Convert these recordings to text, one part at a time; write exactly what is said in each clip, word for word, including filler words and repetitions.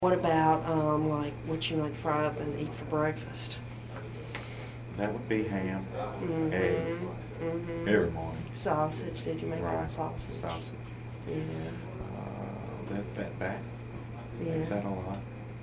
What about, um, like, what you might fry up and eat for breakfast? That would be ham, Mm-hmm. eggs, Mm-hmm. every morning. Sausage, did you make Right. any sausage? Sausage. Yeah. Uh, that fat back. Yeah. Eat that a lot.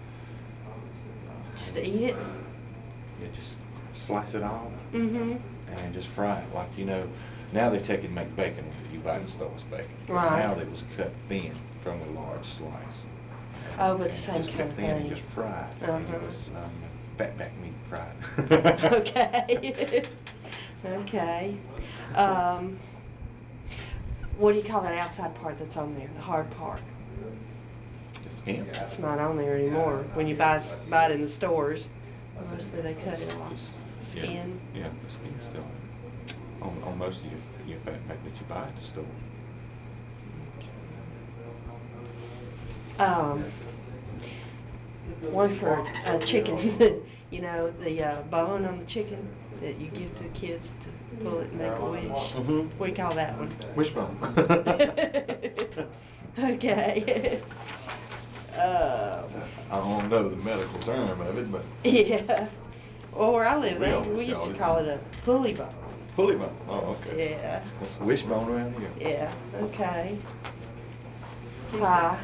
Just to eat it? Yeah, just slice it off Mm-hmm. and just fry it. Like, you know, now they take it and make bacon with it. You buy it in the store as bacon. Right. Now it was cut thin from a large slice. Oh, but the And same just kind cut of thin and thing. just fried. And it Uh-huh. was um, fat back meat fried. Okay. Okay. Um, what do you call that outside part that's on there, the hard part? The skin. It's not on there anymore. When you buy, s- buy it in the stores, mostly they cut it off. Yeah, Skin. yeah, the skin's still on, on most of your, your fat back that you buy at the store. Um, one for uh, chickens, you know, the uh, bone on the chicken that you give to kids to pull it and make a wish. Mm-hmm. What do you call that one? Wishbone. Okay. um, I don't know the medical term of it, but yeah. Well, where I live, We they, always we used call to it- call it a pulley bone. pulley bone. Oh, okay. Yeah. That's wishbone around here. Yeah. Okay. Pie.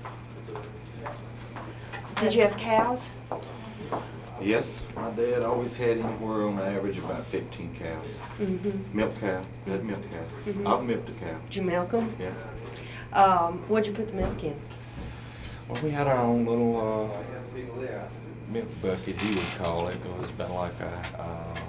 Did you have cows? Yes, my dad always had anywhere on average about fifteen cows. Mm-hmm. Milk cow, that milk cow. Mhm. I've milked a cow. Did you milk them? Yeah. Um, what'd you put the milk in? Well, we had our own little uh, milk bucket, he would call it. It was about like a, uh,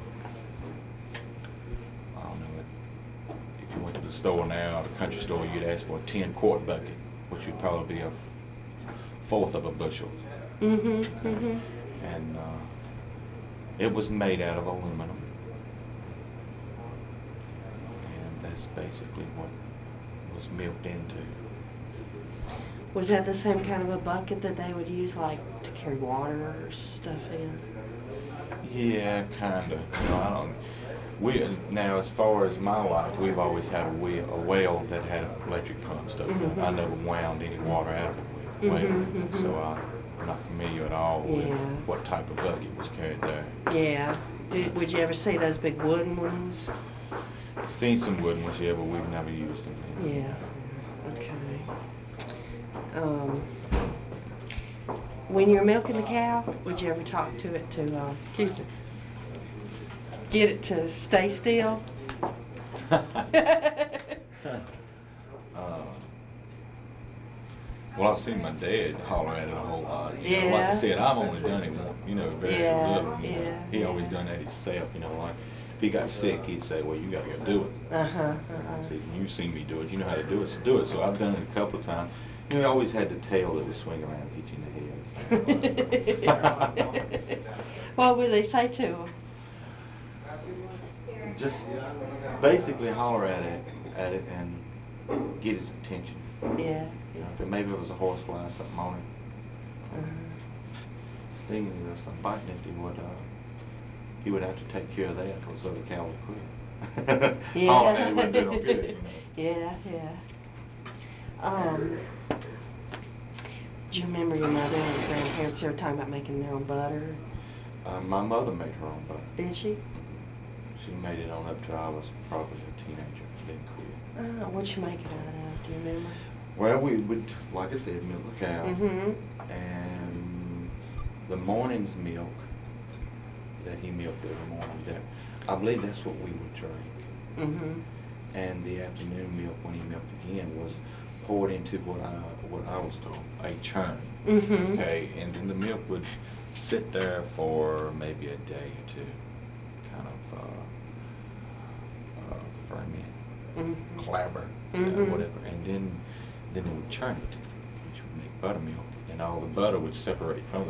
I don't know, if you went to the store now, the country store, you'd ask for a ten quart bucket, which would probably be a fourth of a bushel. Mm-hmm. Mm-hmm. And uh, it was made out of aluminum. And that's basically what was milked into. Was that the same kind of a bucket that they would use, like, to carry water or stuff in? Yeah, kind of. You know, I don't. We now, as far as my life, we've always had a well, a well that had an electric pump stuff. Mhm. I never wound any water out of the well, Mhm, mhm. so I'm not familiar at all with Yeah. what type of bucket was carried there. Yeah. Did, would you ever see those big wooden ones? Seen some wooden ones, yeah, but we've never used them. Yeah. Okay. Um, when you're milking the cow, would you ever talk to it to, uh, excuse me, get it to stay still? Uh, well, I've seen my dad holler at it a whole lot. You know, like I Yeah. said, I've only done it, you know, very Yeah, little. You know. yeah, He always yeah. done that himself, you know, like if he got sick, he'd say, well, you gotta go do it. Uh-huh, I uh-huh. said, you've seen me do it, you know how to do it, so do it. So I've done it a couple of times. You know, he always had the tail that would swing around and hit you in the head. What would they say to him? Just basically holler at it, at it and get his attention. Yeah. You know, if it, maybe it was a horsefly or something on it, Uh-huh. stinging it or something biting it, he would, uh, he would have to take care of that so the cow would quit. Yeah. Holler at it wouldn't do no good, you know. Yeah, yeah. Um, do you remember your mother and your grandparents ever talking about making their own butter? Uh, my mother made her own butter. Did she? She made it on up till I was probably a teenager. Didn't quit. Uh, what'd she make it out of? Do you remember? Well, we would, like I said, milk the cow. Mm-hmm. And the morning's milk that he milked every morning, that I believe that's what we would drink. Mm-hmm. And the afternoon milk, when he milked again, was poured into what I what I was told a churn. Mm-hmm. Okay, and then the milk would sit there for maybe a day or two, kind of uh, uh, ferment, Mm-hmm. clabber, Mhm. uh, whatever, and then then it would churn it, which would make buttermilk, and all the butter would separate from